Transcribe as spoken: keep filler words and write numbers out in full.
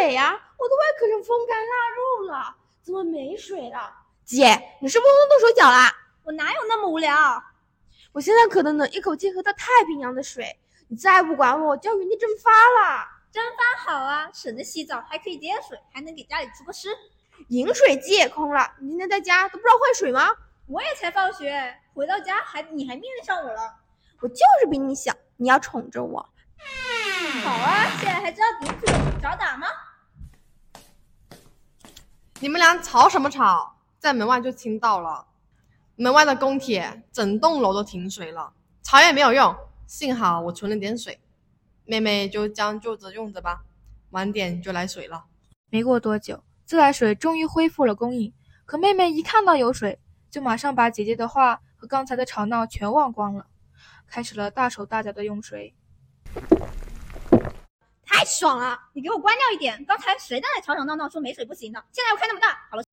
水呀、啊！我都快渴成风干腊肉了，怎么没水了？ 姐，你是不是动手脚啦？ 我哪有那么无聊？ 我现在可能能一口气喝到太平洋的水，你再不管我，就要原地蒸发了。 蒸发好啊，省得洗澡，还可以节水，还能给家里除个湿。 饮水机也空了，你今天在家都不知道换水吗？ 我也才放学，回到家还你还面上我了。 我就是比你小，你要宠着我。 好啊，现在还知道顶嘴，找打吗？ 你们俩吵什么吵？在门外就听到了。门外的公铁整栋楼都停水了，吵也没有用，幸好我存了点水，妹妹就将就着用着吧，晚点就来水了。 没过多久，自来水终于恢复了供应，可妹妹一看到有水，就马上把姐姐的话和刚才的吵闹全忘光了，开始了大手大脚的用水。 太爽了！你给我关掉一点！刚才谁在那吵吵闹闹说没水不行的？现在又开那么大，好了。